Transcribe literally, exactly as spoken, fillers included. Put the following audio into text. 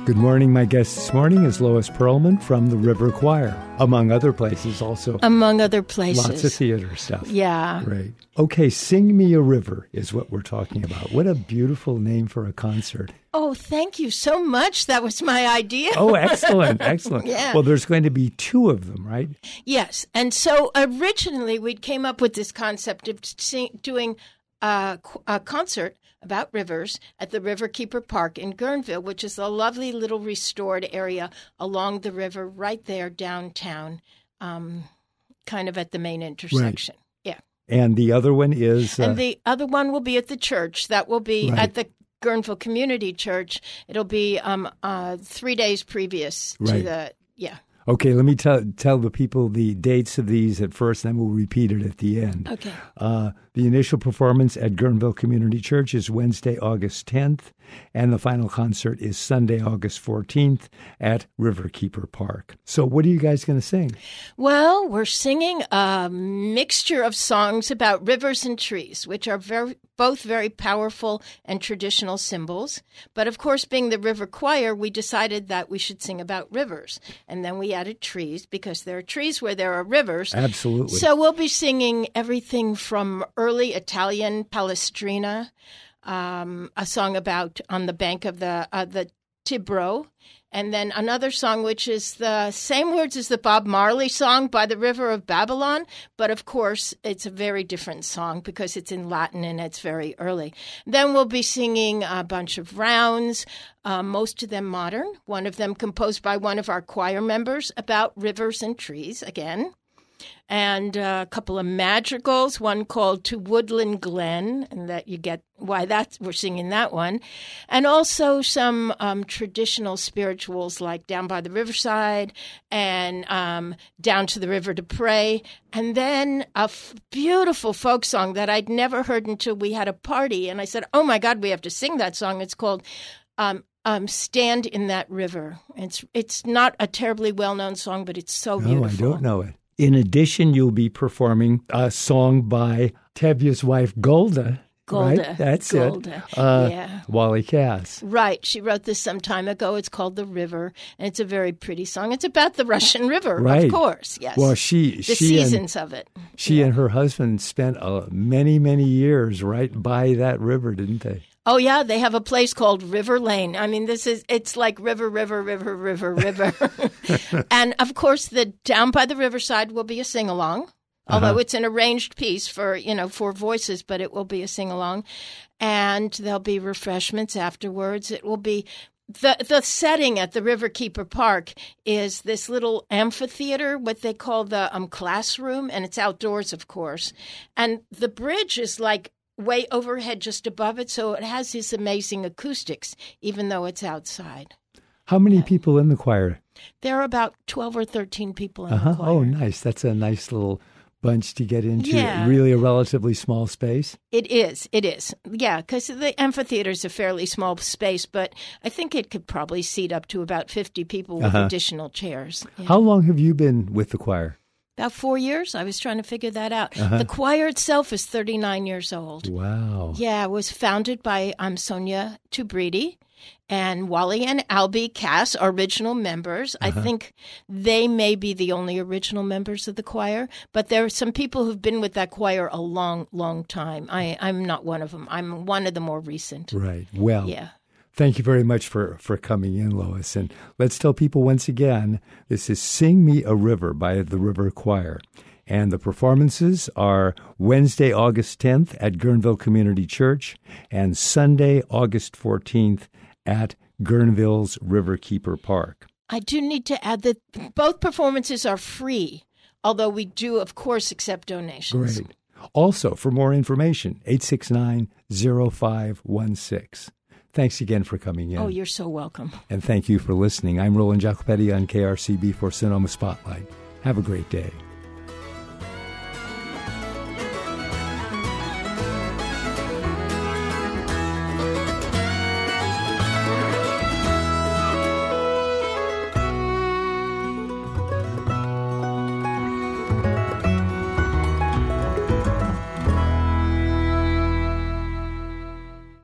Good morning. My guest this morning is Lois Perlman from the River Choir, among other places also. Among other places. Lots of theater stuff. Yeah. Great. Okay, Sing Me a River is what we're talking about. What a beautiful name for a concert. Oh, thank you so much. That was my idea. Oh, excellent, excellent. Yeah. Well, there's going to be two of them, right? Yes. And so originally we came up with this concept of sing, doing a, a concert about rivers at the Riverkeeper Park in Guerneville, which is a lovely little restored area along the river right there downtown, um, kind of at the main intersection. Right. Yeah. And the other one is? Uh, and the other one will be at the church. That will be right. at the Guerneville Community Church. It'll be um, uh, three days previous right. to the, yeah. Okay, let me tell tell the people the dates of these at first, then we'll repeat it at the end. Okay. Uh, the initial performance at Guerneville Community Church is Wednesday, August tenth, and the final concert is Sunday, August fourteenth at Riverkeeper Park. So what are you guys going to sing? Well, we're singing a mixture of songs about rivers and trees, which are very both very powerful and traditional symbols. But of course, being the River Choir, we decided that we should sing about rivers. And then we added trees because there are trees where there are rivers. Absolutely. So we'll be singing everything from early Italian Palestrina, um, a song about on the bank of the uh, the Tibro, and then another song which is the same words as the Bob Marley song, By the River of Babylon, but of course it's a very different song because it's in Latin and it's very early. Then we'll be singing a bunch of rounds, uh, most of them modern, one of them composed by one of our choir members about rivers and trees again. And uh, a couple of madrigals, one called To Woodland Glen, and that you get why that's we're singing that one. And also some um, traditional spirituals like Down by the Riverside and um, Down to the River to Pray. And then a f- beautiful folk song that I'd never heard until we had a party. And I said, oh, my God, we have to sing that song. It's called um, um, Stand in That River. It's, it's not a terribly well-known song, but it's so beautiful. No, I don't know it. In addition, you'll be performing a song by Tevye's wife, Golda. Golda. Right? That's Golda. it. Uh, yeah. Wally Cass. Right. She wrote this some time ago. It's called The River, and it's a very pretty song. It's about the Russian River, right. of course. Yes. Well, she, the she seasons and, of it. She yeah. and her husband spent uh, many, many years right by that river, didn't they? Oh, yeah. They have a place called River Lane. I mean, this is, it's like river, river, river, river, river. And, of course, the Down by the Riverside will be a sing-along, although uh-huh. it's an arranged piece for, you know, four voices, but it will be a sing-along. And there'll be refreshments afterwards. It will be the the setting at the Riverkeeper Park is this little amphitheater, what they call the um, classroom, and it's outdoors, of course. And the bridge is like way overhead just above it, so it has this amazing acoustics, even though it's outside. How many yeah. people in the choir? There are about twelve or thirteen people in uh-huh. the choir. Oh, nice. That's a nice little bunch to get into. Yeah. Really a relatively small space? It is. It is. Yeah, because the amphitheater is a fairly small space, but I think it could probably seat up to about fifty people with uh-huh. additional chairs. Yeah. How long have you been with the choir? About four years. I was trying to figure that out. Uh-huh. The choir itself is thirty-nine years old. Wow. Yeah, it was founded by um, Sonia Tubridi, and Wally and Albie Cass are original members. Uh-huh. I think they may be the only original members of the choir, but there are some people who've been with that choir a long, long time. I, I'm not one of them. I'm one of the more recent. Right. Well, yeah. Thank you very much for, for coming in, Lois. And let's tell people once again, this is Sing Me a River by the River Choir. And the performances are Wednesday, August tenth at Guerneville Community Church and Sunday, August fourteenth at Guerneville's Riverkeeper Park. I do need to add that both performances are free, although we do, of course, accept donations. Great. Also, for more information, eight six nine, zero five one six. Thanks again for coming in. Oh, you're so welcome. And thank you for listening. I'm Roland Jacopetti on K R C B for Sonoma Spotlight. Have a great day.